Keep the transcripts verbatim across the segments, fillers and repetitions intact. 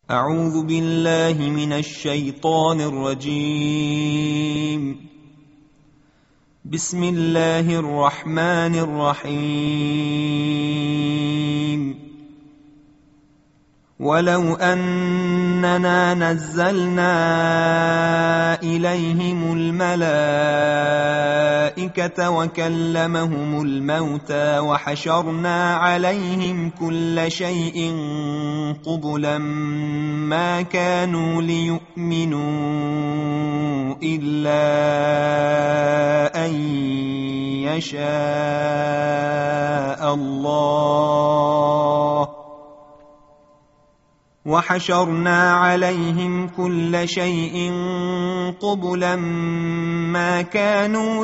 أعوذ بالله من الشيطان الرجيم. بسم الله الرحمن الرحيم. ولو أننا نزلنا إليهم الملائكة وكلمهم الموتى وحشرنا عليهم كل شيء قبلا ما كانوا ليؤمنوا إلا أن يشاء الله وحشرنا عليهم كل شيء قبلا ما كانوا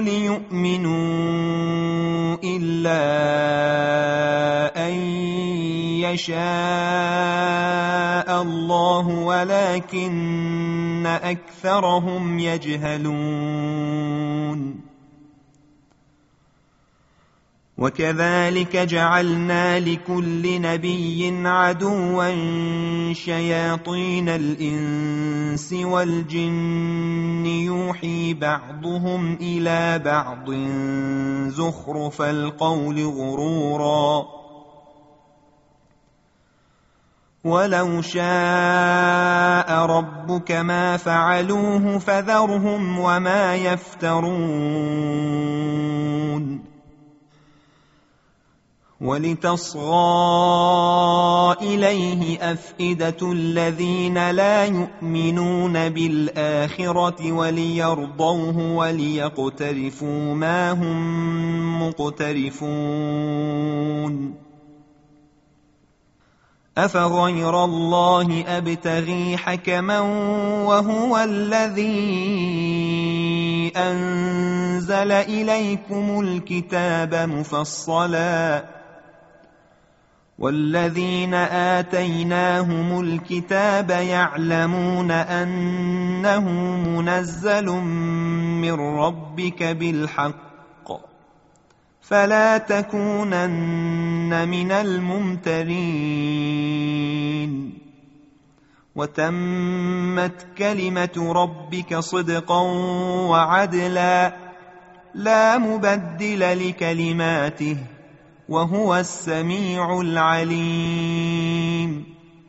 ليؤمنوا إلا أن يشاء الله ولكن أكثرهم يجهلون. وكذلك جعلنا لكل نبي عدوا شياطين الإنس والجن يوحي بعضهم إلى بعض زخرف القول غرورا ولو شاء ربك ما فعلوه فذرهم وما يفترون. ولتصغى إليه أفئدة الذين لا يؤمنون بالآخرة وليرضوه وليقترفوا ما هم مقترفون. أفغير الله أبتغي حكما وهو الذي أنزل إليكم الكتاب مفصلا والذين آتيناهم الكتاب يعلمون أنه منزل من ربك بالحق فلا تكونن من الممترين. وتمت كلمة ربك صدقا وعدلا لا مبدل لكلماته وهو السميع العليم.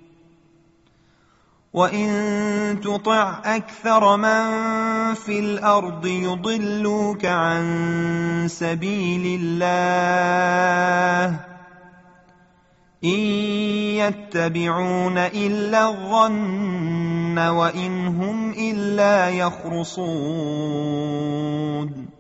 وإن تطع أكثر من في الأرض يضلوك عن سبيل الله إن يتبعون إلا الظن وإن هم إلا يخرصون.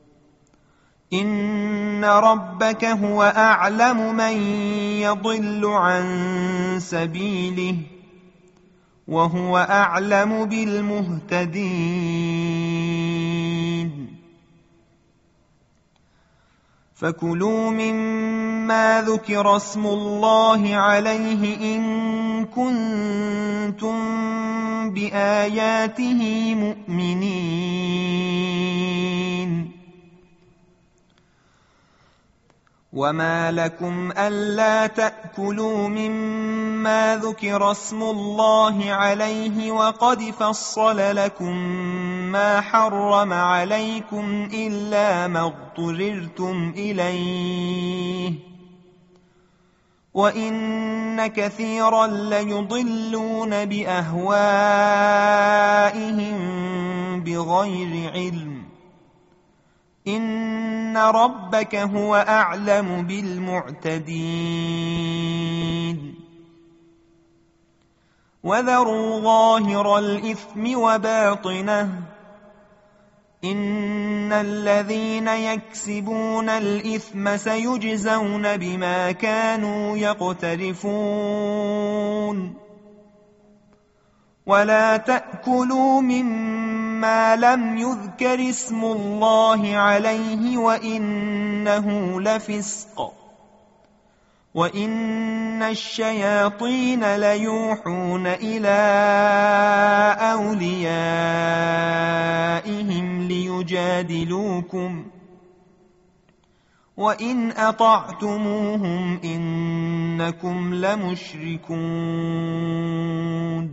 إن ربك هو أعلم من يضل عن سبيله وهو أعلم بالمهتدين. فكلوا مما ذكر اسم الله عليه إن كنتم بآياته مؤمنين. وما لكم ألا تأكلوا مما ذكر اسم الله عليه وقد فصل لكم ما حرم عليكم إلا ما اضطررتم إليه وإن كثيرا ليضلون بأهوائهم بغير علم. إن ربك هو أعلم بالمعتدين. وذروا ظاهر الإثم وباطنه إن الذين يكسبون الإثم سيجزون بما كانوا يقترفون. ولا تأكلوا مما لم يذكر اسم الله عليه وإنه لفسق وإن الشياطين ليوحون إلى أوليائهم ليجادلوكم وإن أطعتموهم إنكم لمشركون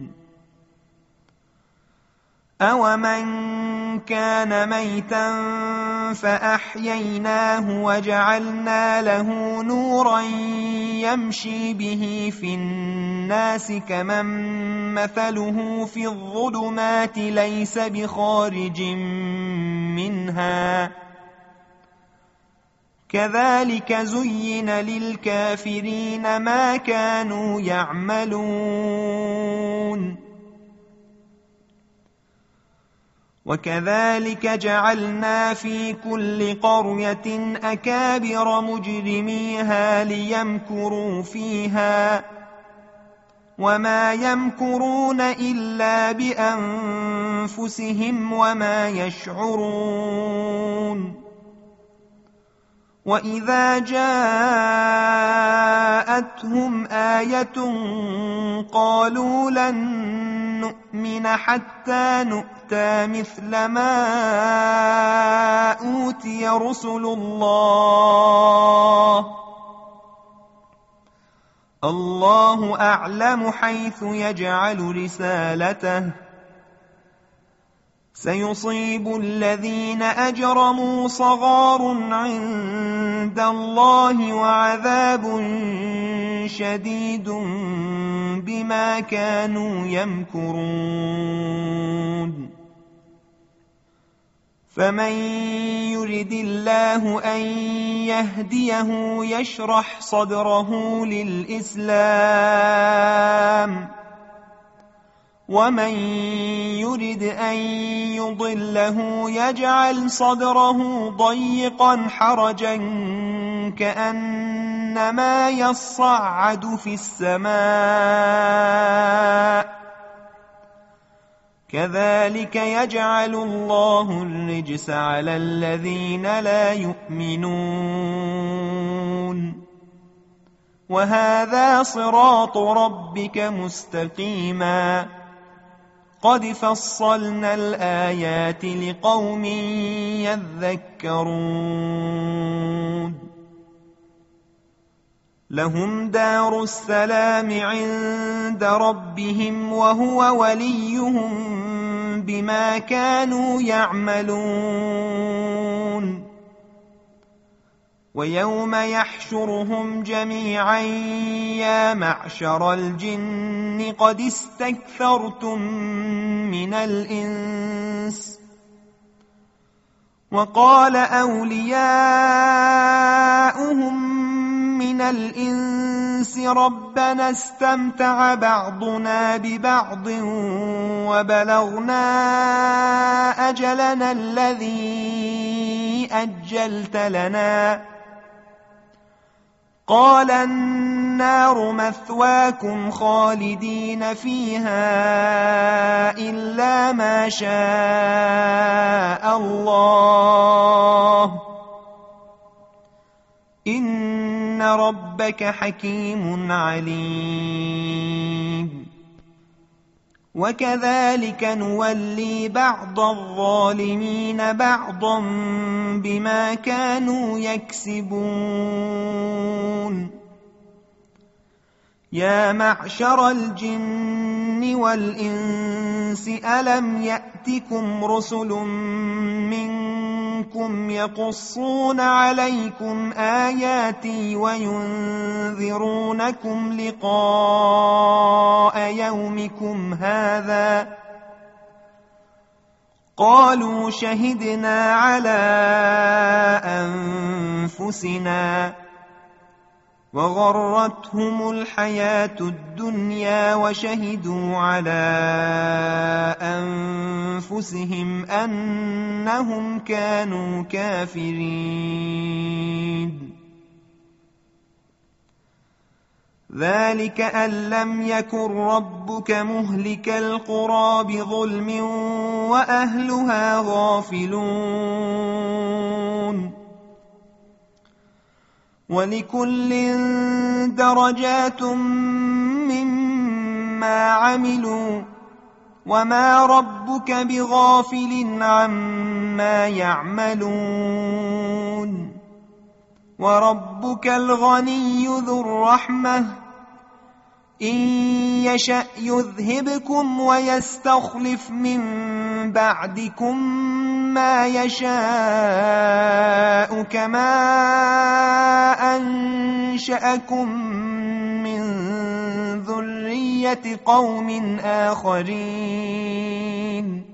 أَوَمَنْ كَانَ مَيْتًا فَأَحْيَيْنَاهُ وَجَعَلْنَا لَهُ نُورًا يَمْشِي بِهِ فِي النَّاسِ كَمَنْ مَثَلُهُ فِي الظُّلُمَاتِ لَيْسَ بِخَارِجٍ مِنْهَا كَذَلِكَ زُيِّنَ لِلْكَافِرِينَ مَا كَانُوا يَعْمَلُونَ وَكَذَلِكَ جَعَلْنَا فِي كُلِّ قَرْيَةٍ أَكَابِرَ مُجْرِمِيهَا لِيَمْكُرُوا فِيهَا وَمَا يَمْكُرُونَ إِلَّا بِأَنفُسِهِمْ وَمَا يَشْعُرُونَ وَإِذَا جَاءَتْهُمْ آيَةٌ قَالُوا لَن نُّؤْمِنَ حَتَّى نُؤْتَىٰ مِثْلَ مَا أُوتِيَ رُسُلُ اللَّهِ اللَّهُ أَعْلَمُ حَيْثُ يَجْعَلُ رِسَالَتَهُ سَيُصِيبُ الَّذِينَ أَجْرَمُوا صَغَارٌ عِندَ اللَّهِ وَعَذَابٌ شَدِيدٌ بِمَا كَانُوا يَمْكُرُونَ فَمَن يُرِدِ اللَّهُ أَن يَهْدِيَهُ يَشْرَحْ صَدْرَهُ لِلْإِسْلَامِ وَمَن يُرِدْ أَن يُضِلَّهُ يَجْعَلْ صَدْرَهُ ضَيِّقًا حَرَجًا كَأَنَّمَا يَصَّعَّدُ فِي السَّمَاءِ كَذَلِكَ يَجْعَلُ اللَّهُ الرِّجْسَ عَلَى الَّذِينَ لَا يُؤْمِنُونَ وَهَذَا صِرَاطُ رَبِّكَ مُسْتَقِيمًا قَدْ فَصَّلْنَا الْآيَاتِ لِقَوْمٍ يَذَّكَّرُونَ لَهُمْ دَارُ السَّلَامِ عِندَ رَبِّهِمْ وَهُوَ وَلِيُّهُم بِمَا كَانُوا يَعْمَلُونَ وَيَوْمَ يَحْشُرُهُمْ جَمِيعًا يَا مَعْشَرَ الْجِنِّ قَدِ اسْتَكْثَرْتُم مِّنَ الْإِنسِ وَقَالَ أَوْلِيَاؤُهُم مِّنَ الْإِنسِ رَبَّنَا اسْتَمْتَعَ بَعْضُنَا بِبَعْضٍ وَبَلَغْنَا أَجَلَنَا الَّذِي أَجَّلْتَ لَنَا قَالَ النَّارُ مَثْوَاكُمْ خَالِدِينَ فِيهَا إِلَّا مَا شَاءَ اللَّهُ إِنَّ رَبَّكَ حَكِيمٌ عَلِيمٌ وَكَذَلِكَ نُوَلِّي بَعْضَ الظَّالِمِينَ بَعْضًا بِمَا كَانُوا يَكْسِبُونَ يَا مَعْشَرَ الْجِنِّ وَالْإِنسِ أَلَمْ يَأْتِكُمْ رُسُلٌ مِّنكُمْ يَقُصُّونَ عَلَيْكُمْ آيَاتِي وَيُنذِرُونَكُمْ لِقَاءَ يَوْمِكُمْ هَٰذَا قَالُوا شَهِدْنَا عَلَىٰ أَنفُسِنَا وَغَرَّتْهُمُ الْحَيَاةُ الدُّنْيَا وَشَهِدُوا عَلَىٰ أَنفُسِهِمْ أَنَّهُمْ كَانُوا كَافِرِينَ ذَلِكَ أَن لَّمْ يَكُن رَّبُّكَ مُهْلِكَ الْقُرَىٰ بِظُلْمٍ وَأَهْلُهَا غَافِلُونَ وَلِكُلٍّ دَرَجَاتٌ مِّمَّا عَمِلُوا وَمَا رَبُّكَ بِغَافِلٍ عَمَّا يَعْمَلُونَ وَرَبُّكَ الْغَنِيُّ ذُو الرَّحْمَةِ إِن يَشَأْ يُذْهِبْكُمْ وَيَسْتَخْلِفْ مِن بعدكم ما يشاء كما أنشأكم من ذرية قوم آخرين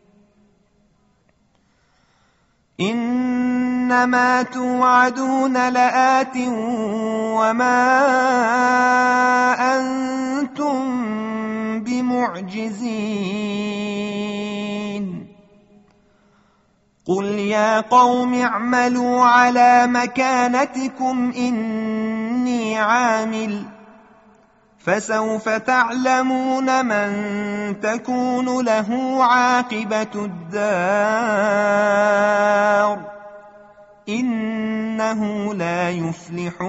إنما توعدون لآت وما أنتم بمعجزين قل يا قوم اعملوا على مكانتكم إني عامل فسوف تعلمون من تكون له عاقبة الدار إنه لا يفلح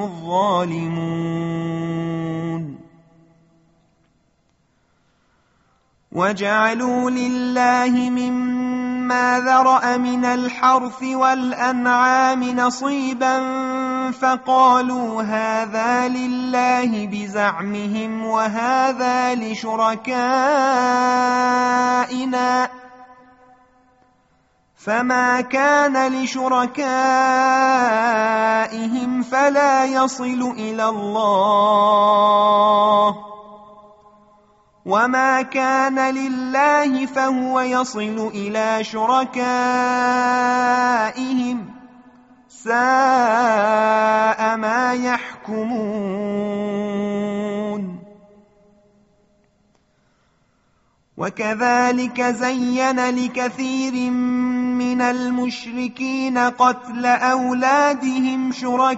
الظالمون وجعلوا لله مما ذرأ من الحرث والأنعام نصيبا فقالوا هذا لله بزعمهم وهذا لشركائنا فما كان لشركائهم فلا يصل إلى الله وما كان لله فهو يصل إلى شركائهم ساء ما يحكمون وكذلك زين لكثير من المشركين قتل أولادهم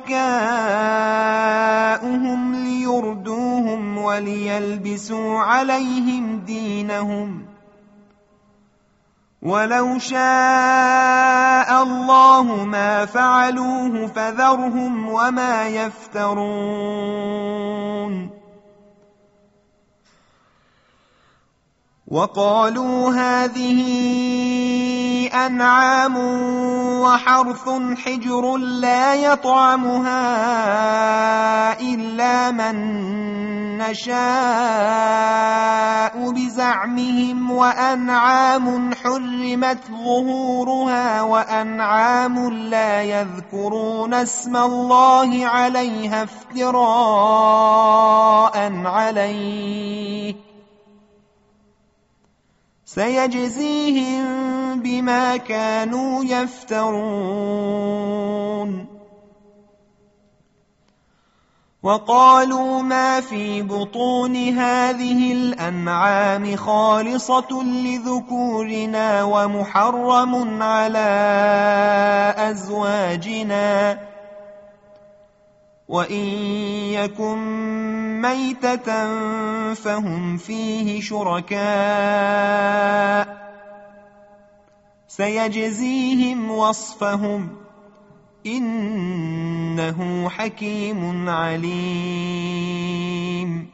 شركاؤهم ليردوهم وليلبسوا عليهم دينهم ولو شاء الله ما فعلوه فذرهم وما يفترون وقالوا هذه أنعام وحرث حجر لا يطعمها إلا من نشاء بزعمهم وأنعام حرمت ظهورها وأنعام لا يذكرون اسم الله عليها افتراء عليه سيجزيهم بما كانوا يفترون وقالوا ما في بطون هذه الأنعام خالصة لذكورنا ومحرم على أزواجنا وإن يكن ميتة فهم فيه شركاء سيجزيهم وصفهم إنه حكيم عليم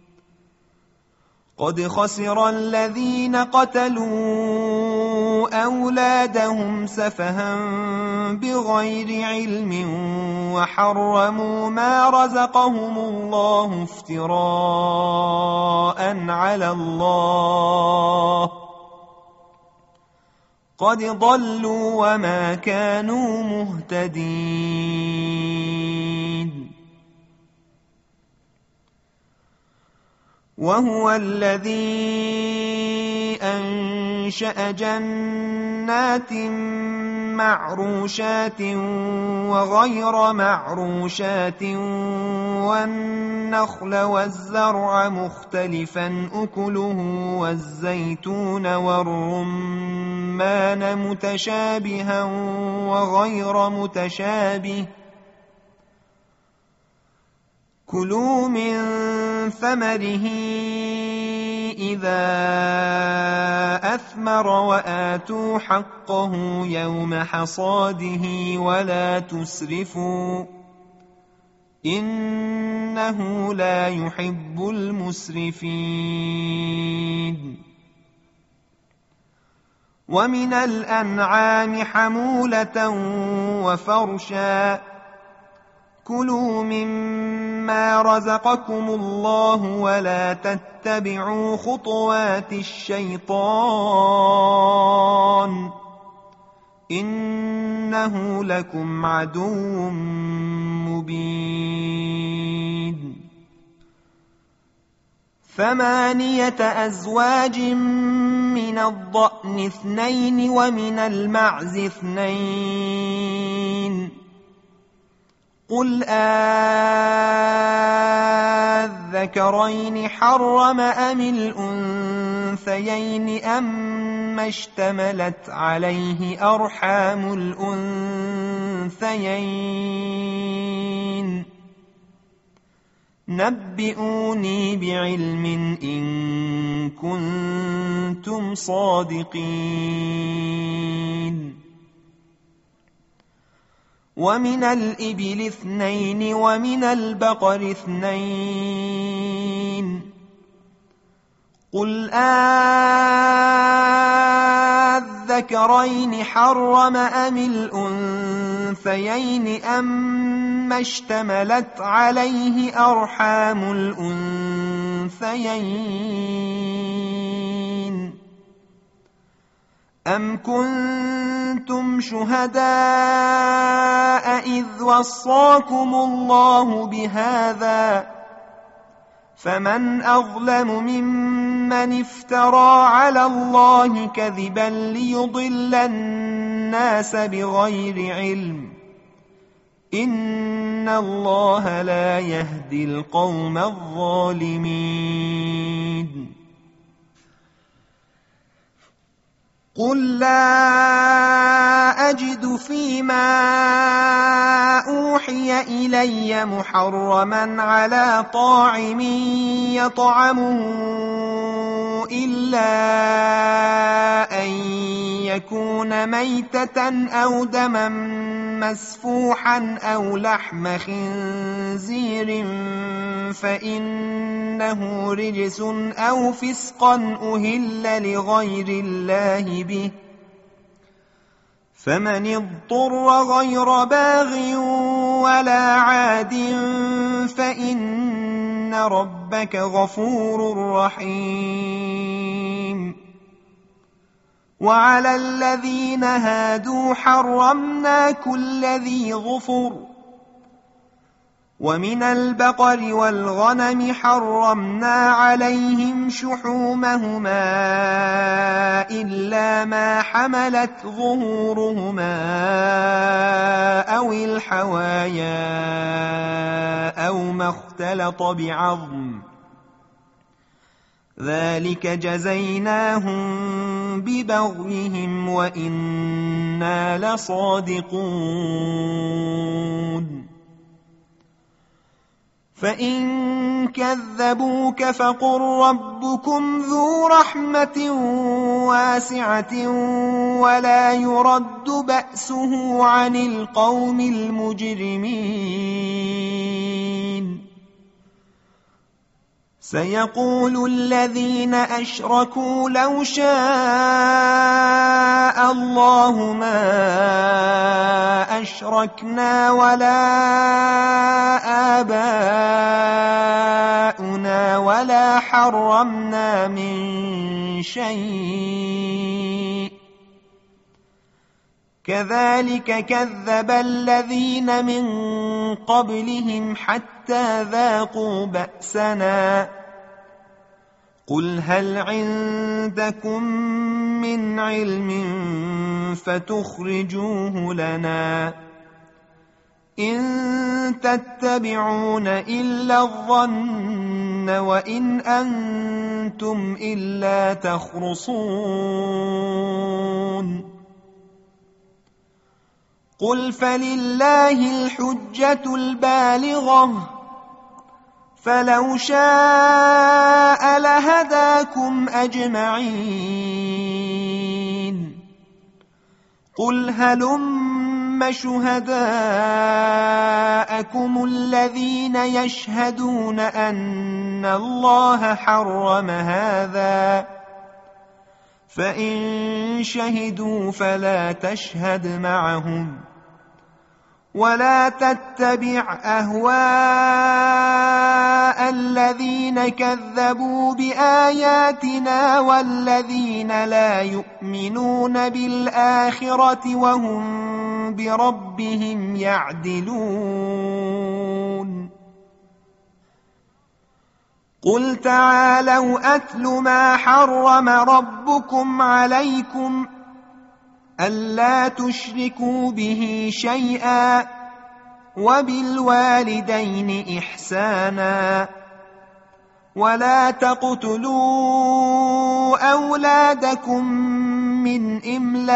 قد خسر الذين قتلوا أولادهم سفها بغير علم وحرموا ما رزقهم الله افتراء على الله قد ضلوا وما كانوا مهتدين وهو الذي أنشأ جنات معروشات وغير معروشات والنخل والزرع مختلفا أكله والزيتون والرمان متشابها وغير متشابه كلوا من ثمره إذا أثمر وآتوا حقه يوم حصاده ولا تسرفوا إنه لا يحب المسرفين ومن الأنعام حمولة وفرشا كلوا مما رزقكم الله ولا تتبعوا خطوات الشيطان إنه لكم عدو مبين ثمانية أزواج من الضأن اثنين ومن المعز اثنين قل آذكرين حرم أم الأنثيين أما اشتملت عليه أرحام الأنثيين نبئوني بعلم إن كنتم صادقين ومن الإبل اثنين ومن البقر اثنين قل آذكرين حرم أم الأنثيين أما اشتملت عليه أرحام الأنثيين أم كنتم شهداء إذ وصاكم الله بهذا فمن أظلم ممن افترى على الله كذبا ليضل الناس بغير علم إن الله لا يهدي القوم الظالمين قل لا أجد فيما أوحي إلي محرما على طاعم يطعمه إلا أن يكون ميتة أو دما مسفوحا أو لحم خنزير فإنه رجس أو فسقا أهل لغير الله به فمن اضطر غير باغ ولا عاد فإن ربك غفور رحيم وعلى الذين هادوا حرمنا كل ذي ظفر ومن البقر والغنم حرمنا عليهم شحومهما إلا ما حملت ظهورهما أو الحوايا أو ما اختلط بعظم ذلك جزيناهم ببغيهم وإنا لصادقون فإن كذبوك فقل ربكم ذو رحمة واسعة ولا يرد بأسه عن القوم المجرمين سيقول الذين أشركوا لو شاء الله ما أشركنا ولا آباؤنا ولا حرمنا من شيء كذلك كذب الذين من قبلهم حتى ذاقوا بأسنا قل هل عندكم من علم فتخرجوه لنا إن تتبعون إلا الظن وإن أنتم إلا تخرصون قل فلله الحجة البالغة فلو شاء لهداكم أجمعين قل هلم شهداءكم الذين يشهدون أن الله حرم هذا فإن شهدوا فلا تشهد معهم ولا تتبع أهواء الذين كذبوا بآياتنا والذين لا يؤمنون بالآخرة وهم بربهم يعدلون. قل تعالوا أتل ما حرم ربكم عليكم ألا تشركوا به شيئا وبالوالدين إحسانا ولا تقتلوا أولادكم من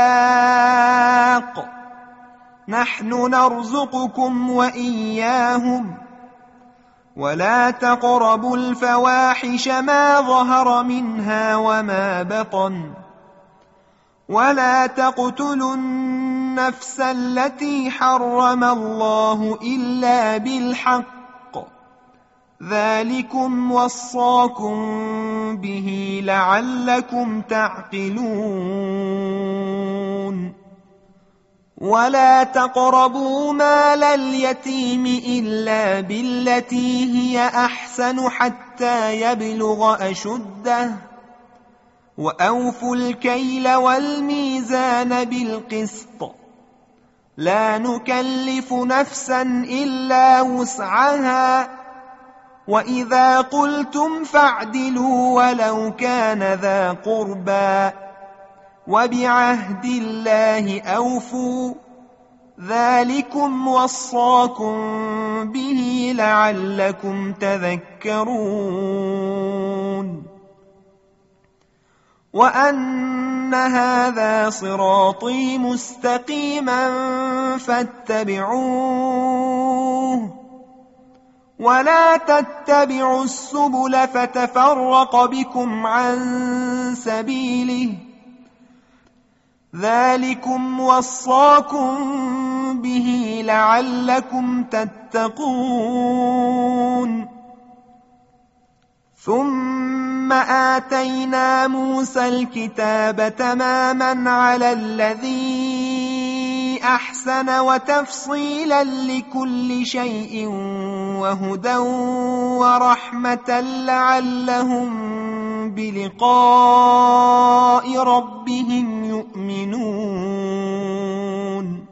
إملاق نحن نرزقكم وإياهم ولا تقربوا الفواحش ما ظهر منها وما بطن ولا تقتلوا النفس التي حرم الله إلا بالحق ذلكم وصاكم به لعلكم تعقلون. ولا تقربوا مال اليتيم إلا بالتي هي أحسن حتى يبلغ أشده وأوفوا الكيل والميزان بالقسط لا نكلف نفسا إلا وسعها وإذا قلتم فاعدلوا ولو كان ذا قربى وبعهد الله أوفوا ذلكم وصاكم به لعلكم تذكرون. وأن هذا صراطي مستقيما فاتبعوه ولا تتبعوا السبل فتفرق بكم عن سبيله ذلكم وصاكم به لعلكم تتقون. ثم آتينا موسى الكتاب تماما على الذي أحسن وتفصيلا لكل شيء وهدى ورحمة لعلهم بلقاء ربهم يؤمنون.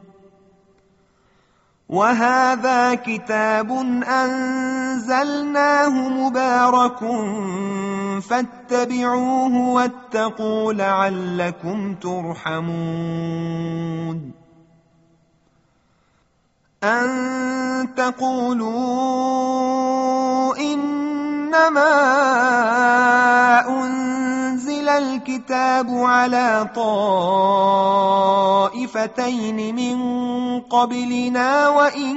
وهذا كتاب أنزلناه مبارك فاتبعوه واتقوا لعلكم ترحمون. أن تقولوا إنما أنزل الكتاب على طائفتين من قبلنا وإن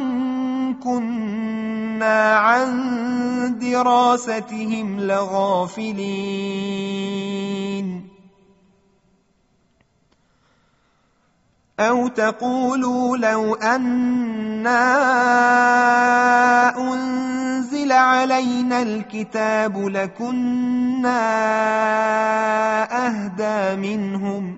كنا عن دراستهم لغافلين. أو تقولوا لو أنا أنزل علينا الكتاب لكنا أهدى منهم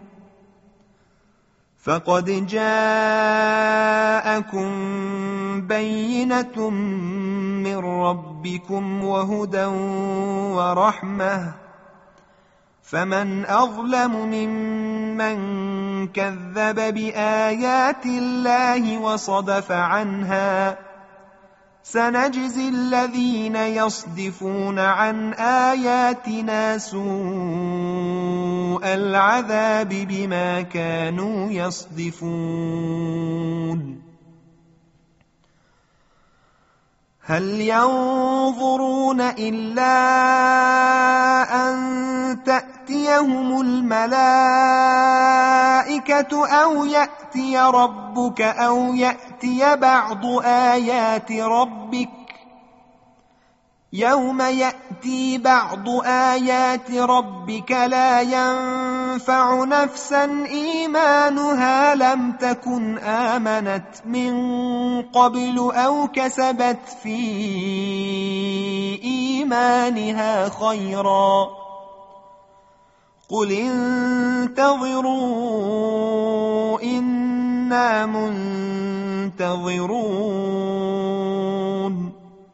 فقد جاءكم بينة من ربكم وهدى ورحمة فمن أظلم ممن كذب بآيات الله وصدف عنها سنجزي الذين يصدفون عن آياتنا سوء العذاب بما كانوا يصدفون. هل ينظرون إلا أن تأتيهم الملائكة أو يأتي ربك أو يأتي بعض آيات ربك يوم يأتي بعض آيات ربك لا ينفع نفسا إيمانها لم تكن آمنت من قبل أو كسبت في إيمانها خيرا قل انتظروا إن إنا منتظرون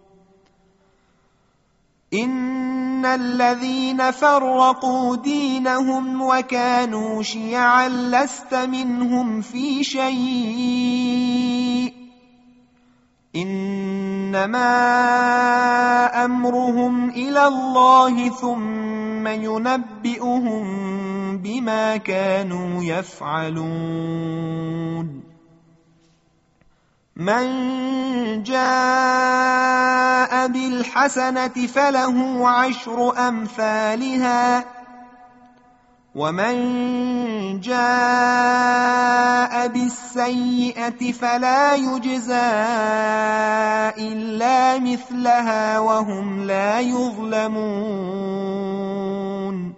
إن الذين فرقوا دينهم وكانوا شيعا لست منهم في شيء إنما أمرهم إلى الله ثم ينبئهم بما كانوا يفعلون من جاء بالحسنة فله عشر أمثالها ومن جاء بالسيئة فلا يجزى إلا مثلها وهم لا يظلمون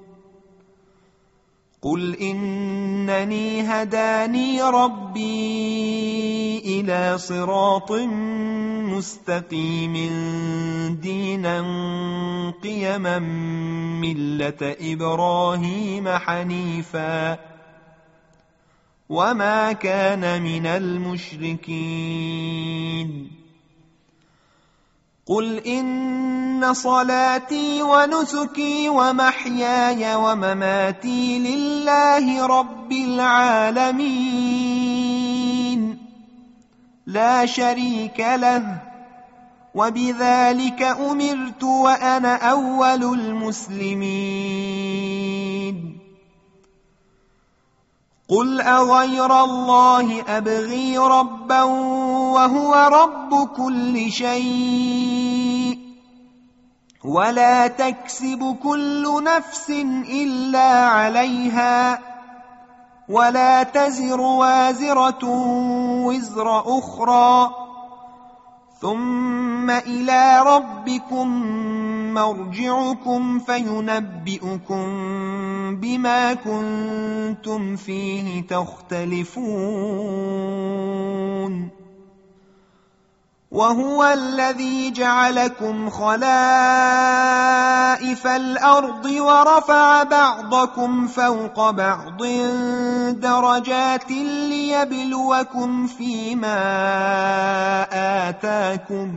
قل إنني هداني ربي إلى صراط مستقيم دينا قيما ملة إبراهيم حنيفا وما كان من المشركين قل إن صلاتي ونسكي ومحياي ومماتي لله رب العالمين لا شريك له وبذلك أمرت وأنا أول المسلمين قل أغير الله أبغي ربا وهو رب كل شيء ولا تكسب كل نفس إلا عليها ولا تزر وازرة وزر أخرى ثم إلى ربكم مرجعكم فينبئكم بما كنتم فيه تختلفون وهو الذي جعلكم خلائف الأرض ورفع بعضكم فوق بعض درجات ليبلوكم فيما آتاكم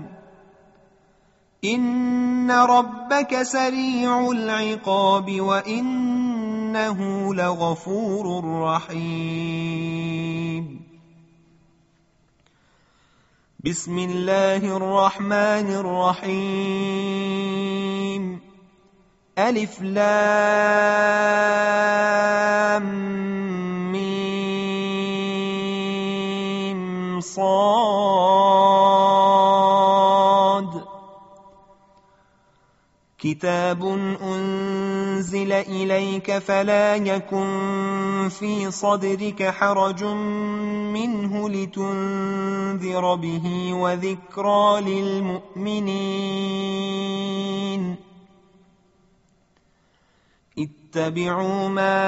إن ربك سريع العقاب وإنه لغفور رحيم بسم الله الرحمن الرحيم ألف لام ميم صاد كتاب أنزل إليك فلا يكن في صدرك حرج منه لتنذر به وذكرى للمؤمنين اتبعوا ما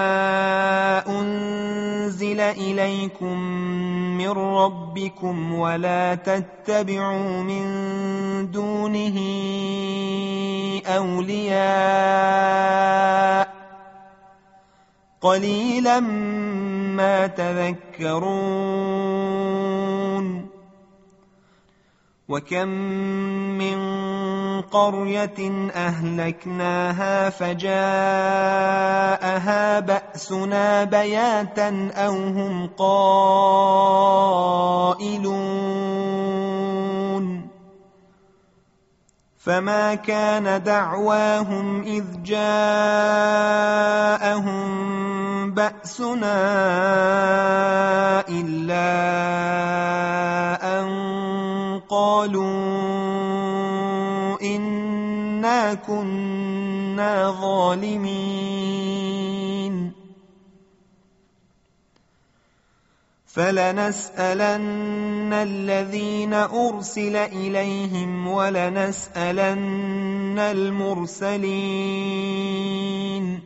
أنزل إليكم من ربكم ولا تتبعوا من دونه أولياء قليلا ما تذكرون وكم من قرية أهلكناها فجاءها بأسنا بياتا أو هم قائلون فما كان دعواهم إذ جاءهم بأسنا إلا أن قالوا إنا كنا ظالمين فلنسألن الذين أرسل إليهم ولنسألن المرسلين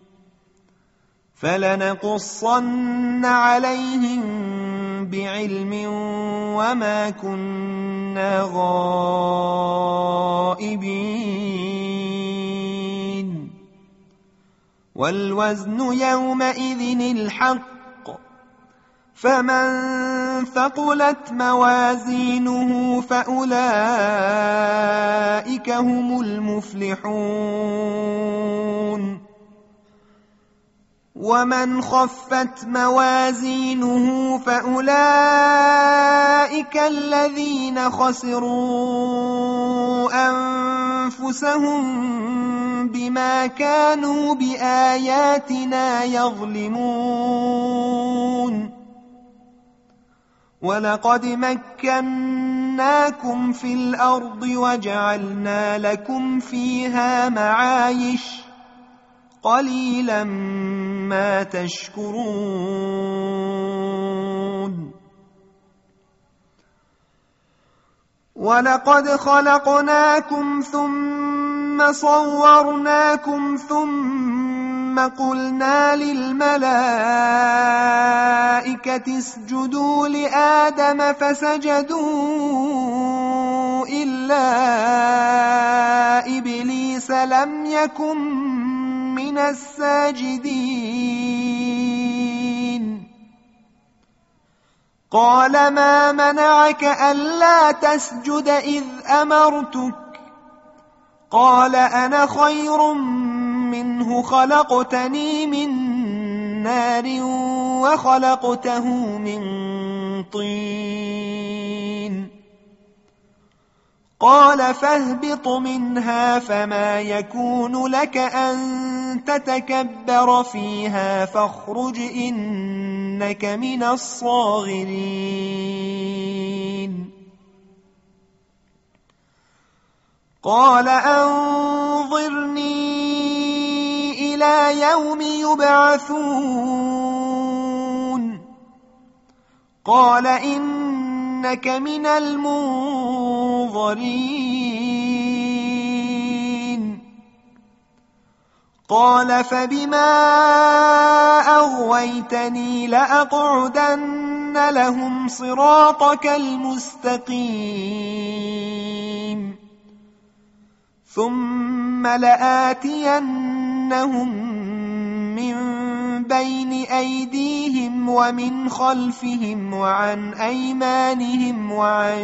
فلنقصن عليهم بعلم وما كنا غائبين والوزن يومئذ الحق فمن ثقلت موازينه فأولئك هم المفلحون ومن خفت موازينه فأولئك الذين خسروا أنفسهم بما كانوا بآياتنا يظلمون ولقد مكناكم في الأرض وجعلنا لكم فيها معايش قليلا ما تشكرون ولقد خلقناكم ثم صورناكم ثم قلنا للملائكة اسجدوا لآدم فسجدوا إلا إبليس لم يكن من الساجدين قال ما منعك ألا تسجد إذ أمرتك قال أنا خير منه خلقتني من نار وخلقته من طين قال فاهبط منها فما يكون لك أن تتكبر فيها فاخرج إنك من الصاغرين قال أنظرني إلى يوم يبعثون قال إنك من المنظرين قال فبما أغويتني لأقعدن لهم صراطك المستقيم ثم لآتينهم من بين أيديهم ومن خلفهم وعن أيمانهم وعن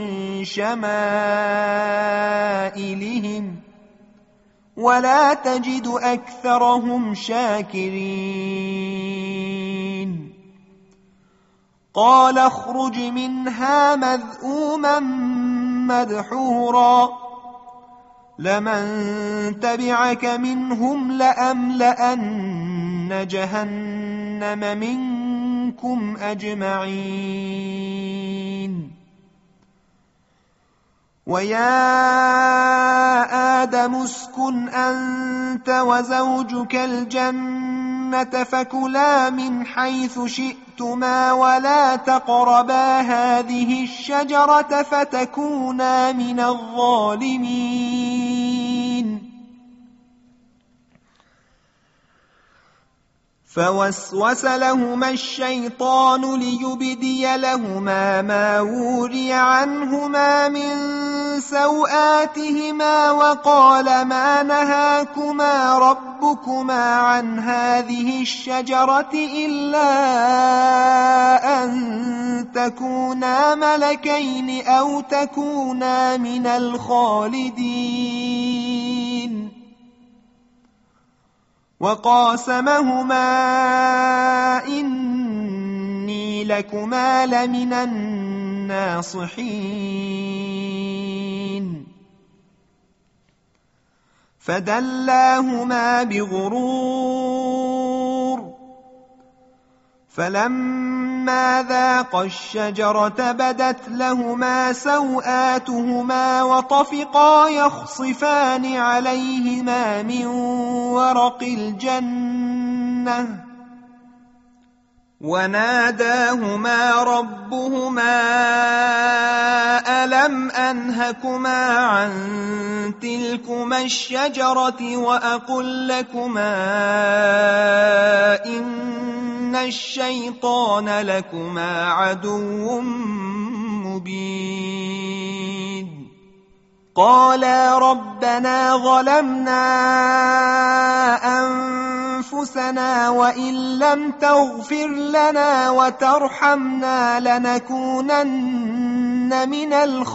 شمائلهم ولا تجد أكثرهم شاكرين قال اخرج منها مذءوما مدحورا لمن تبعك منهم لأملأن جهنم منكم أجمعين ويا آدم اسكن أنت وزوجك الجنة فكلا من حيث شئتما ولا تقربا هذه الشجرة فتكونا من الظالمين فوسوس لهما الشيطان ليبدي لهما ما وري عنهما من سوآتهما وقال ما نهاكما ربكما عن هذه الشجرة إلا أن تكونا ملكين أو تكونا من الخالدين وقاسمهما إني لكما لمن الناصحين فدلاهما بغرور فلما ذاقا الشجرة بدت لهما سوآتهما وطفقا يخصفان عليهما من ورق الجنة وناداهما ربهما ألم أنهكما عن تلكما الشجرة وأقل لكما إن الشيطان لكما عدو مبين قالا ربنا ظلمنا أنفسنا أنفسنا وإن لم تغفر لنا وترحمنا لنكونن من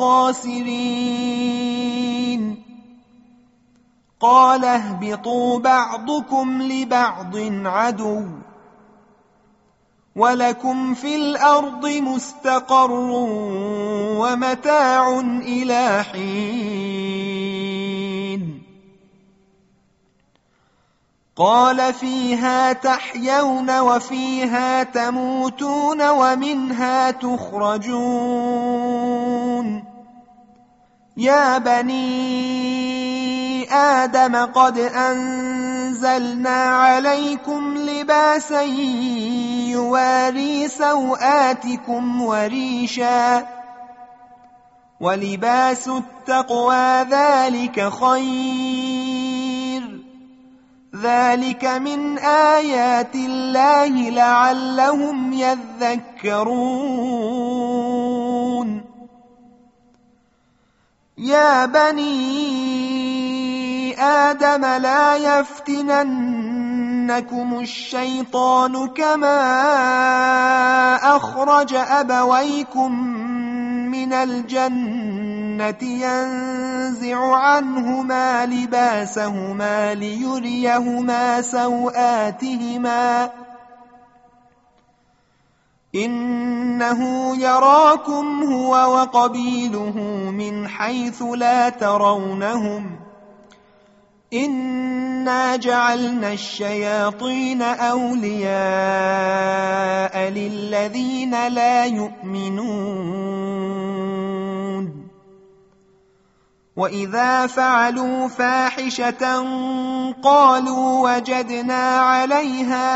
الخاسرين قال اهبطوا بعضكم لبعض عدو ولكم في الأرض مستقر ومتاع إلى حين قال فيها تحيون وفيها تموتون ومنها تخرجون يا بني آدم قد أنزلنا عليكم لباسا يواري سوآتكم وريشا ولباس التقوى ذلك خير ذلك من آيات الله لعلهم يذكرون يا بني آدم لا يفتننكم الشيطان كما أخرج أبويكم من الجنة ينزع عنهما لباسهما ليريهما سوآتهما إنه يراكم هو وقبيله من حيث لا ترونهم إنا جعلنا الشياطين أولياء للذين لا يؤمنون وإذا فعلوا فاحشة قالوا وجدنا عليها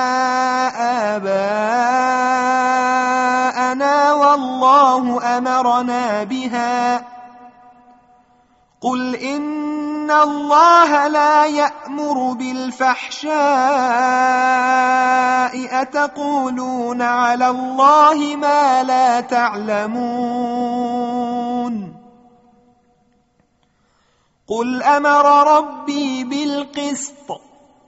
آباءنا والله أمرنا بها قل إن الله لا يأمر بالفحشاء أتقولون على الله ما لا تعلمون قل أمر ربي بالقسط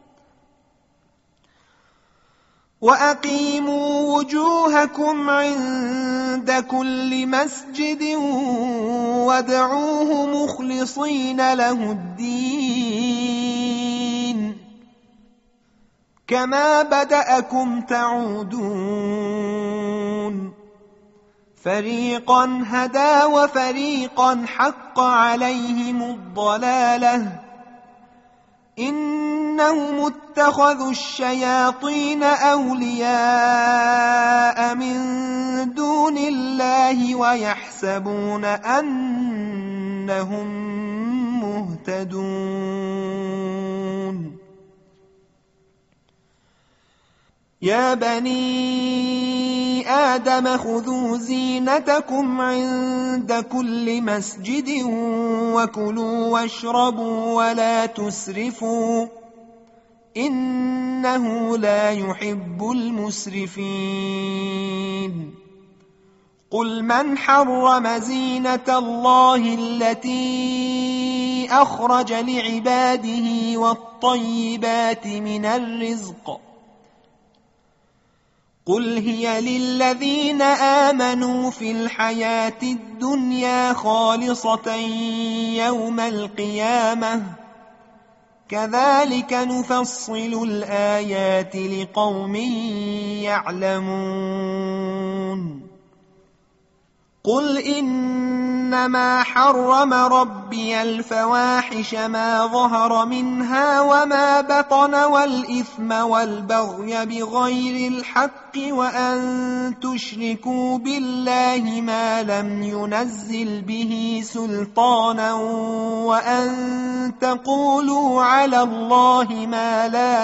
وأقيموا وجوهكم عند كل مسجد وادعوه مخلصين له الدين كما بدأكم تعودون فريقا هدى وفريقا حق عليهم الضلالة إنهم اتخذوا الشياطين أولياء من دون الله ويحسبون أنهم مهتدون يا بني آدم خذوا زينتكم عند كل مسجد وكلوا واشربوا ولا تسرفوا إنه لا يحب المسرفين قل من حرم زينة الله التي أخرج لعباده والطيبات من الرزق قل هي للذين آمنوا في الحياة الدنيا خالصة يوم القيامة كذلك نفصل الآيات لقوم يعلمون قل إنما حرم ربي الفواحش ما ظهر منها وما بطن والإثم والبغي بغير الحق وأن تشركوا بالله ما لم ينزل به سلطانا وأن تقولوا على الله ما لا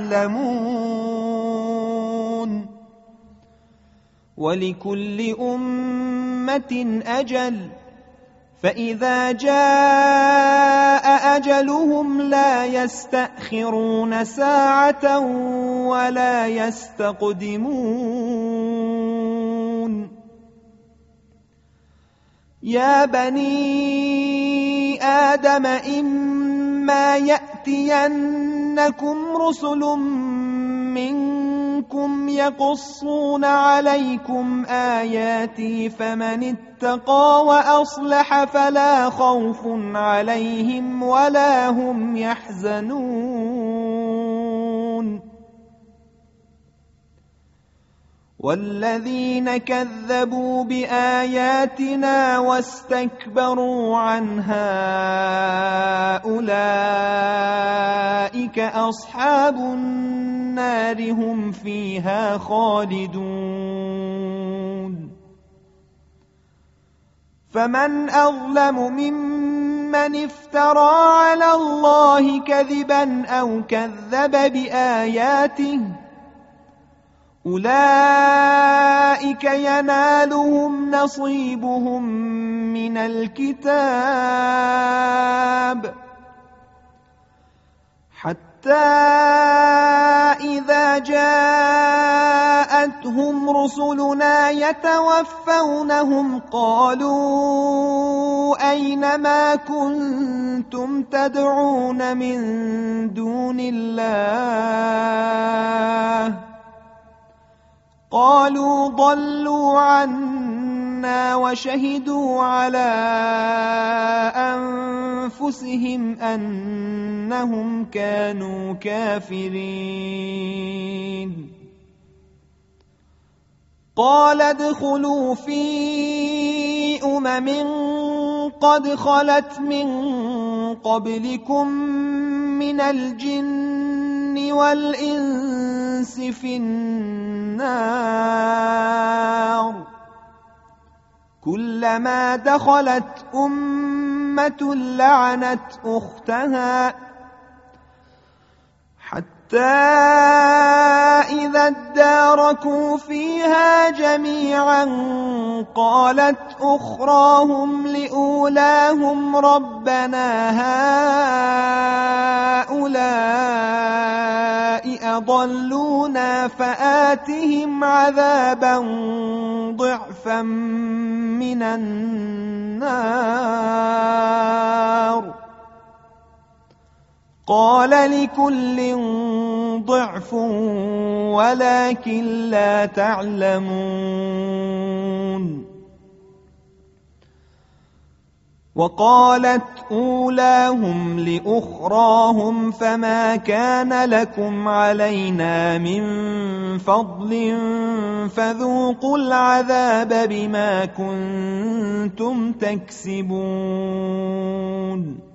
تعلمون ولكل أمة أجل فإذا جاء أجلهم لا يستأخرون ساعة ولا يستقدمون يا بني آدم إما يأتينكم رسل منكم يقصون عليكم آياتي فمن اتقى وأصلح فلا خوف عليهم ولا هم يحزنون والذين كذبوا بآياتنا واستكبروا عنها أولئك أصحاب النار هم فيها خالدون فمن أظلم ممن افترى على الله كذبا أو كذب بآياته أولئك ينالهم نصيبهم من الكتاب حتى إذا جاءتهم رسلنا يتوفونهم قالوا أين ما كنتم تدعون من دون الله قالوا ضلوا عنا وشهدوا على أنفسهم أنهم كانوا كافرين قال ادخلوا في أمم قد خلت من قبلكم من الجن والإنس في النار كلما دخلت أمة لعنت أختها حتى إذا اداركوا فيها جميعا قالت أخراهم لأولاهم ربنا هؤلاء أضلونا فآتهم عذابا ضعفا من النار قال لكل ضعف ولكن لا تعلمون وقالت أولاهم لأخراهم فما كان لكم علينا من فضل فذوقوا العذاب بما كنتم تكسبون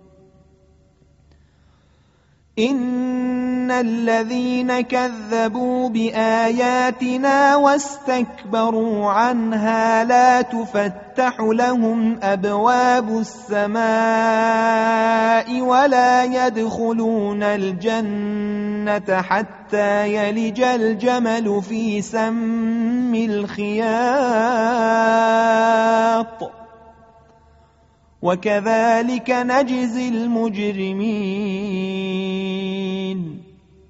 إن الذين كذبوا بآياتنا واستكبروا عنها لا تفتح لهم أبواب السماء ولا يدخلون الجنة حتى يلج الجمل في سم الخياط وكذلك نجزي المجرمين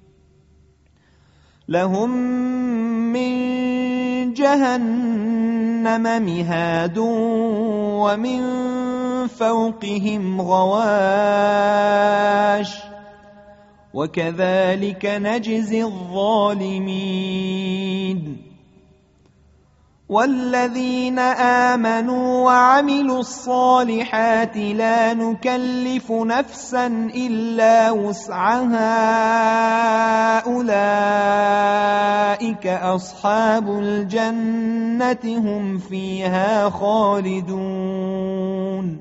لهم من جهنم مهاد ومن فوقهم غواش وكذلك نجزي الظالمين والذين آمنوا وعملوا الصالحات لا نكلف نفسا إلا وسعها أولئك أصحاب الجنة هم فيها خالدون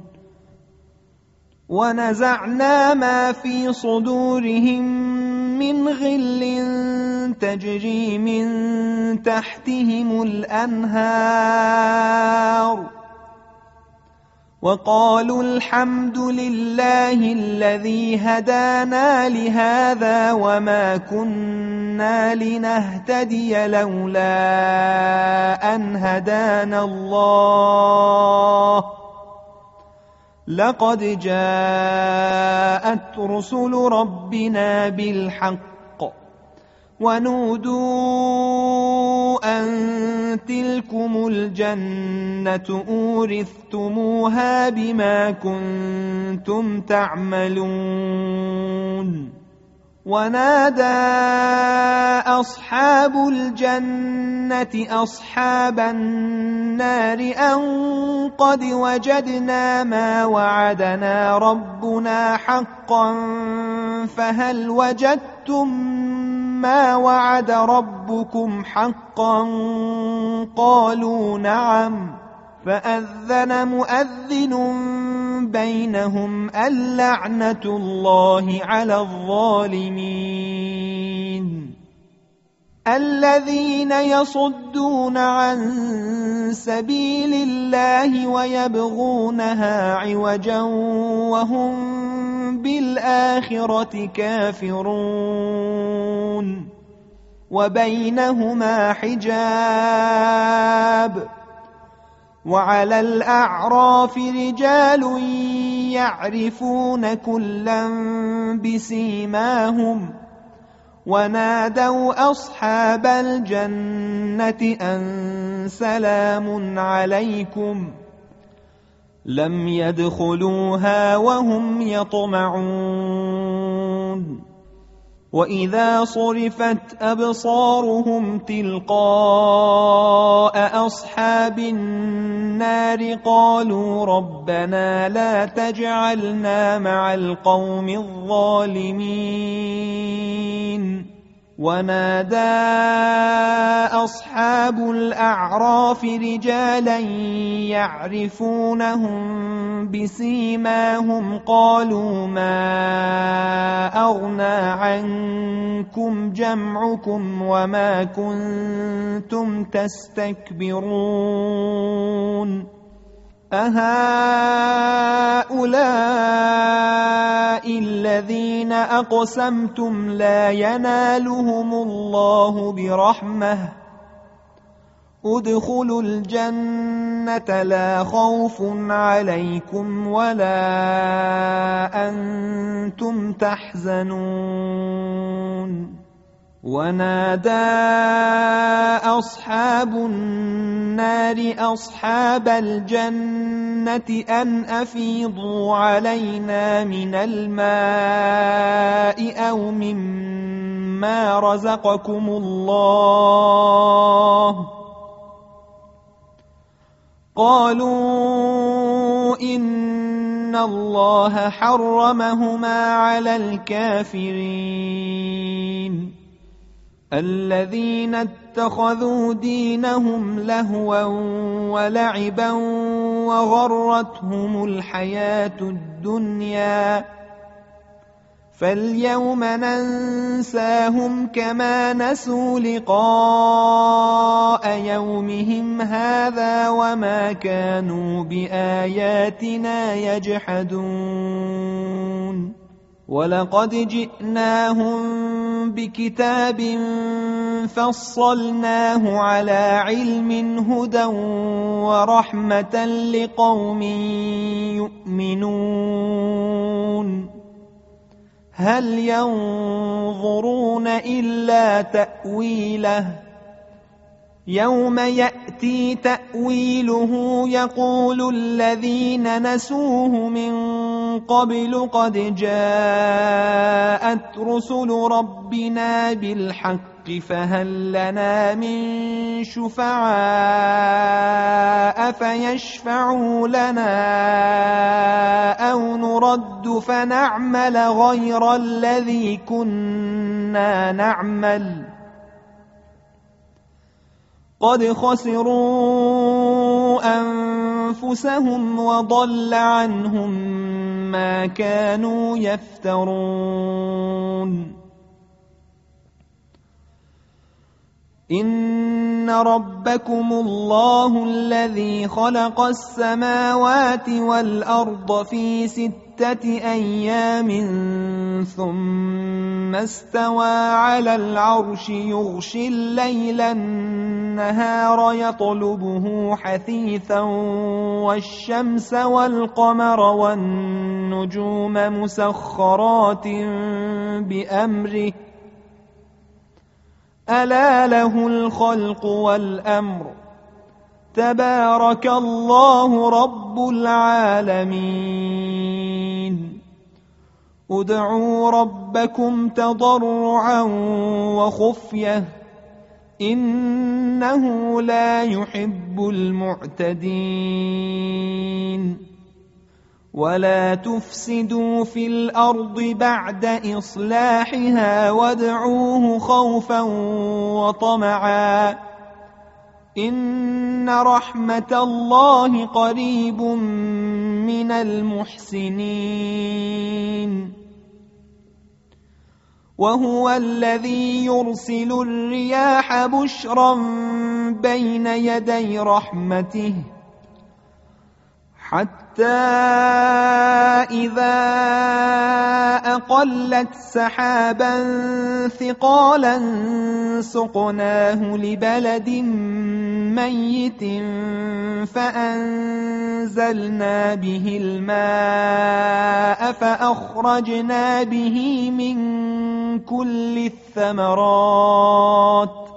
ونزعنا ما في صدورهم من غل تجري من تحتهم الأنهار وقالوا الحمد لله الذي هدانا لهذا وما كنا لنهتدي لولا أن هدانا الله لقد جاءت رسل ربنا بالحق ونودوا أن تلكم الجنة أورثتموها بما كنتم تعملون ونادى أصحاب الجنة أصحاب النار أن قد وجدنا ما وعدنا ربنا حقا فهل وجدتم ما وعد ربكم حقا قالوا نعم فأذن مؤذن بينهم اللعنة الله على الظالمين الذين يصدون عن سبيل الله ويبغونها عوجا وهم بالآخرة كافرون وبينهما حجاب وعلى الأعراف رجال يعرفون كلا بسيماهم ونادوا أصحاب الجنة أن سلام عليكم لم يدخلوها وهم يطمعون وإذا صرفت أبصارهم تلقاء أصحاب النار قالوا ربنا لا تجعلنا مع القوم الظالمين ونادى أصحاب الأعراف رجالا يعرفونهم بسيماهم قالوا ما أغنى عنكم جمعكم وما كنتم تستكبرون أهؤلاء الذين أقسمتم لا ينالهم الله برحمة ادخلوا الجنة لا خوف عليكم ولا أنتم تحزنون ونادى أصحاب النار أصحاب الجنة أن أفيضوا علينا من الماء أو مما رزقكم الله قالوا إن الله حرمهما على الكافرين الذين اتخذوا دينهم لهوا ولعبا وغرتهم الحياة الدنيا فاليوم ننساهم كما نسوا لقاء يومهم هذا وما كانوا بآياتنا يجحدون ولقد جئناهم بكتاب فصلناه على علم هدى ورحمة لقوم يؤمنون هل ينظرون إلا تأويله يوم يأتي تأويله يقول الذين نسوه من قبل قد جاءت رسل ربنا بالحق فهل لنا من شفعاء فيشفعوا لنا أو نرد فنعمل غير الذي كنا نعمل قد خسروا أنفسهم وضل عنهم ما كانوا يفترون إن ربكم الله الذي خلق السماوات والأرض في ستة أيام ثم استوى على العرش يغشي الليل النهار يطلبه حثيثا والشمس والقمر والنجوم مسخرات بأمره ألا له الخلق والأمر تبارك الله رب العالمين ادعوا ربكم تضرعا وخفية إنه لا يحب المعتدين ولا تفسدوا في الأرض بعد إصلاحها وادعوه خوفا وطمعا إن رحمة الله قريب من المحسنين وهو الذي يرسل الرياح بشرا بين يدي رحمته حتى إذا أقلت سحابا ثقالا سقناه لبلد ميت فأنزلنا به الماء فأخرجنا به من كل الثمرات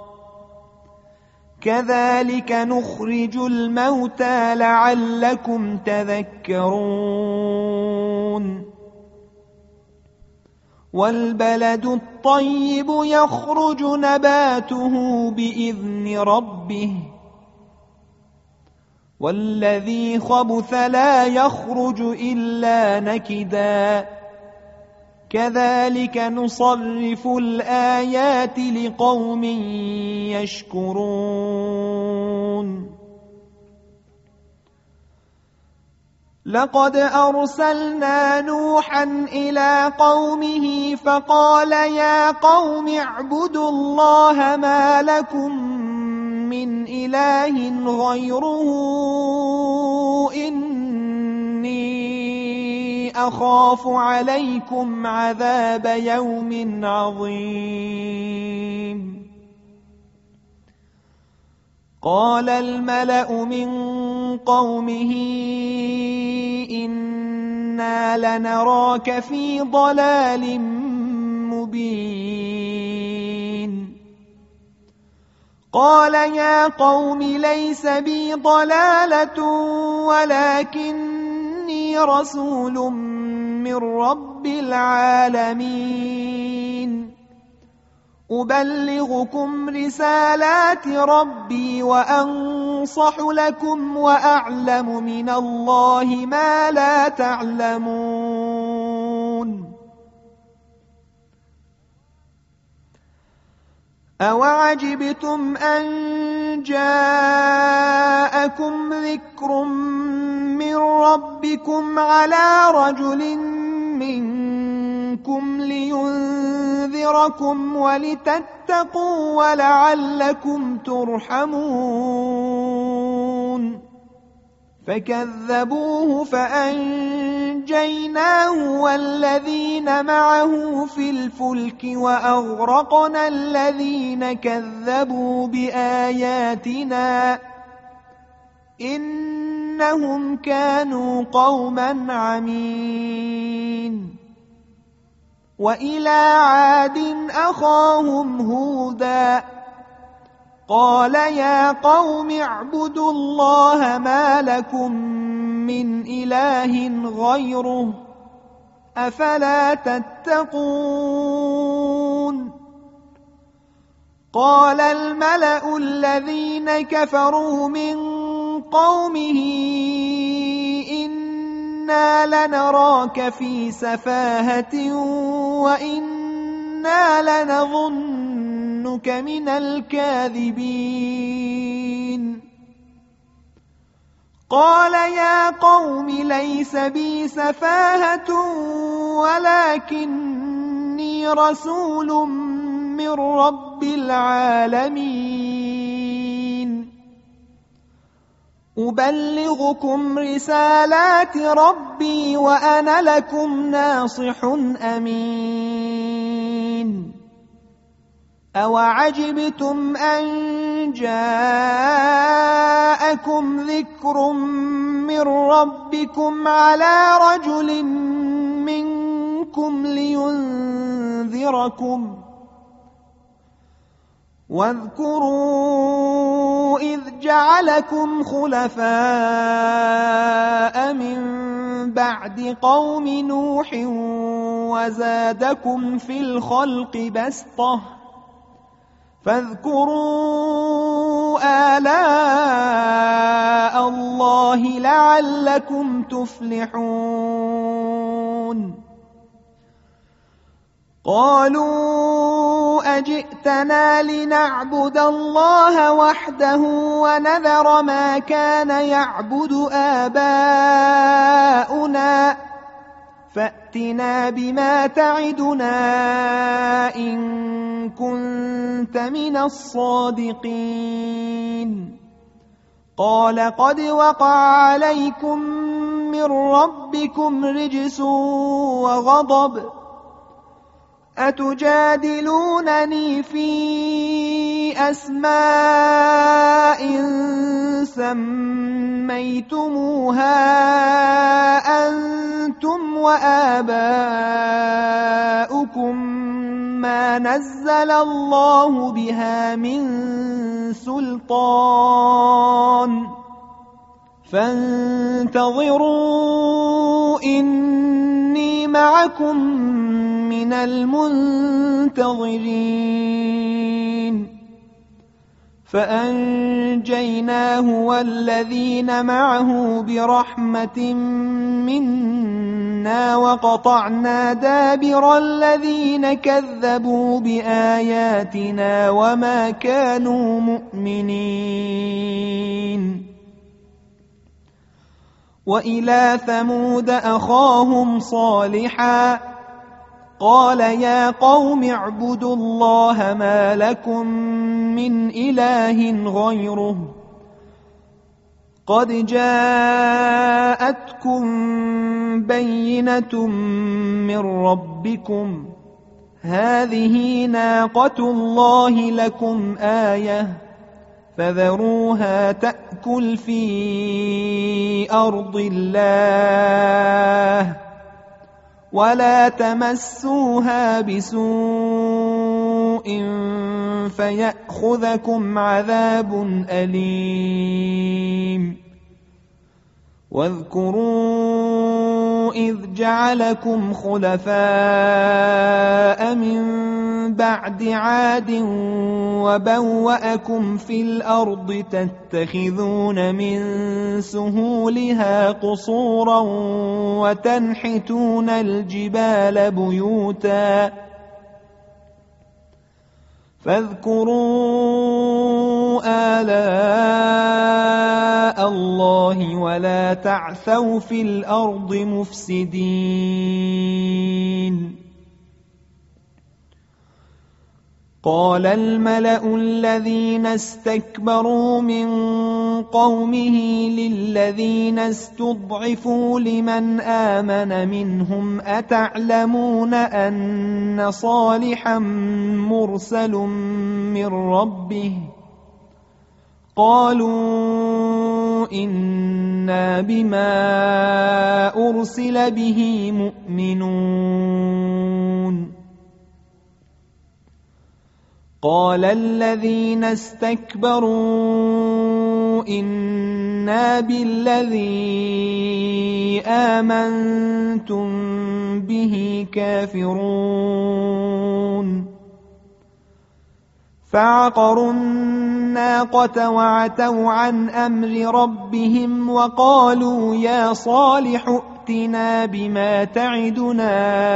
كذلك نخرج الموتى لعلكم تذكرون والبلد الطيب يخرج نباته بإذن ربه والذي خبث لا يخرج إلا نكدا كذلك نصرف الآيات لقوم يشكرون لقد أرسلنا نوحا إلى قومه فقال يا قوم اعبدوا الله ما لكم من إله غيره إني أخاف عليكم عذاب يوم عظيم قال الملأ من قومه إنا لنراك في ضلال مبين قال يا قوم ليس بي ضلالة ولكني رسول من رب العالمين أبلغكم رسالات ربي وأنصح لكم وأعلم من الله ما لا تعلمون أوعجبتم أن جاءكم ذكر من ربكم على رجل منكم لينذركم ولتتقوا ولعلكم ترحمون فكذبوه فأنجيناه والذين معه في الفلك وأغرقنا الذين كذبوا بآياتنا إنهم كانوا قوما عمين وإلى عاد أخاهم هودا قال يا قوم اعبدوا الله ما لكم من إله غيره أفلا تتقون قال الملأ الذين كفروا من قومه إنا لنراك في سفاهة وإنا لنظنك من الكاذبين قال يا قوم ليس بي سفاهة ولكني رسول من رب العالمين أبلغكم رسالات ربي وأنا لكم ناصح أمين أوعجبتم أن جاءكم ذكر من ربكم على رجل منكم لينذركم واذكروا إذ جعلكم خلفاء من بعد قوم نوح وزادكم في الخلق بسطة فاذكروا آلاء الله لعلكم تفلحون قالوا أجئتنا لنعبد الله وحده ونذر ما كان يعبد آباؤنا فأتنا بما تعدنا إن كنت من الصادقين قال قد وقع عليكم من ربكم رجس وغضب أتجادلونني في أسماء سميتموها أنتم وآباؤكم ما نزل الله بها من سلطان فانتظروا إني معكم من المنتظرين فأنجيناه والذين معه برحمة منا وقطعنا دابر الذين كذبوا بآياتنا وما كانوا مؤمنين وإلى ثمود أخاهم صالحا قال يا قوم اعبدوا الله ما لكم من إله غيره قد جاءتكم بينة من ربكم هذه ناقة الله لكم آية فذروها تأكل في أرض الله ولا تمسوها بسوء فيأخذكم عذاب أليم واذكروا إذ جعلكم خلفاء من بعد عاد وبوأكم في الأرض تتخذون من سهولها قصورا وتنحتون الجبال بيوتا فاذكروا آلاء الله ولا تعثوا في الأرض مفسدين قال الملأ الذين استكبروا من قومه للذين استضعفوا لمن آمن منهم أتعلمون أن صالحا مرسل من ربه قالوا إنا بما أرسل به مؤمنون قال الذين استكبروا إنا بالذي آمنتم به كافرون فعقروا الناقة وعتوا عن أمر ربهم وقالوا يا صالح ائتنا بما تعدنا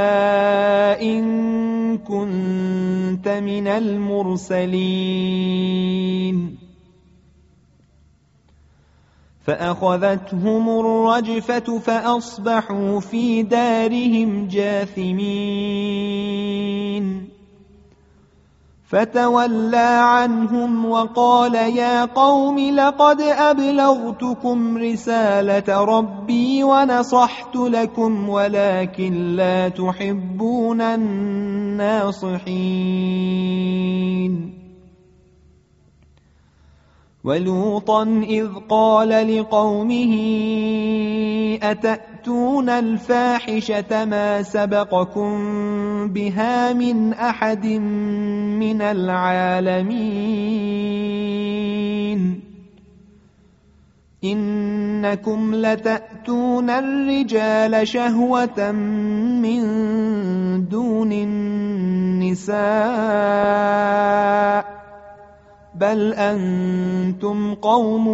إن كنت من المرسلين فأخذتهم الرجفة فأصبحوا في دارهم جاثمين فتولى عنهم وقال يا قوم لقد أبلغتكم رسالة ربي ونصحت لكم ولكن لا تحبون الناصحين ولوطا إذ قال لقومه أتأتون الفاحشة ما سبقكم بها من أحد من العالمين إنكم لتأتون الرجال شهوة من دون النساء بل أنتم قوم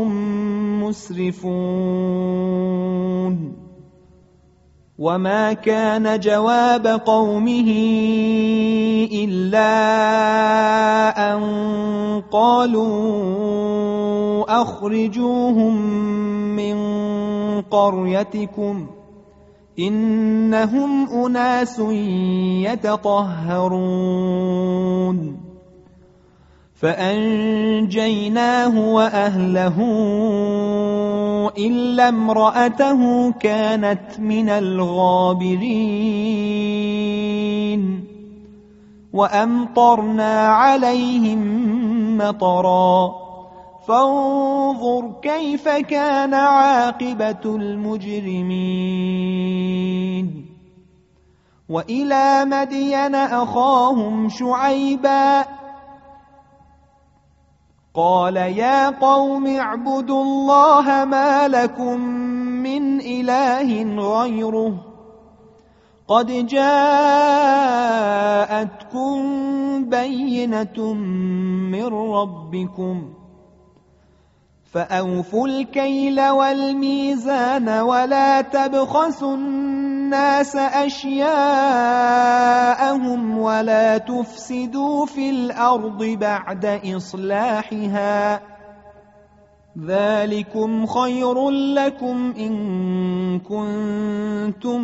مسرفون. وما كان جواب قومه إلا أن قالوا أخرجوهم من قريتكم إنهم أناس يتطهرون. فأنجيناه وأهله إلا امرأته كانت من الغابرين. وأمطرنا عليهم مطرا فانظر كيف كان عاقبة المجرمين. وإلى مدين أخاهم شعيبا قال يا قوم اعبدوا الله ما لكم من إله غيره قد جاءتكم بينة من ربكم فأوفوا الكيل والميزان ولا تبخسوا الناس أشياءهم ولا تفسدوا في الأرض بعد إصلاحها ذلكم خير لكم إن كنتم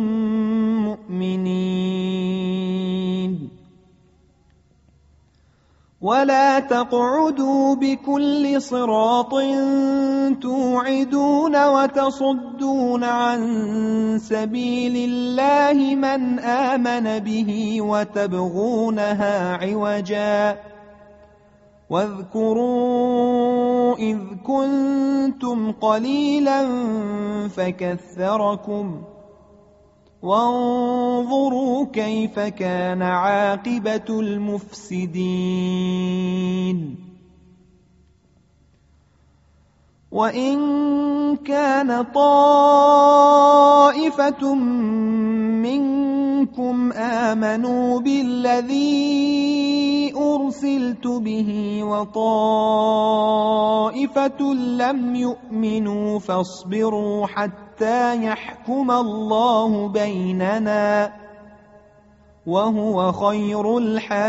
مؤمنين. ولا تقعدوا بكل صراط توعدون وتصدون عن سبيل الله من آمن به وتبغونها عوجا واذكروا إذ كنتم قليلا فكثركم وانظروا كيف كان عاقبة المفسدين. وإن كان طائفة منكم آمنوا بالذي أرسلت به وطائفة لم يؤمنوا فاصبروا حتى يحكم الله بيننا وهو خير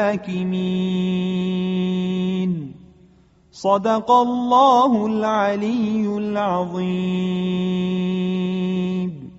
الحاكمين. صدق الله العلي العظيم.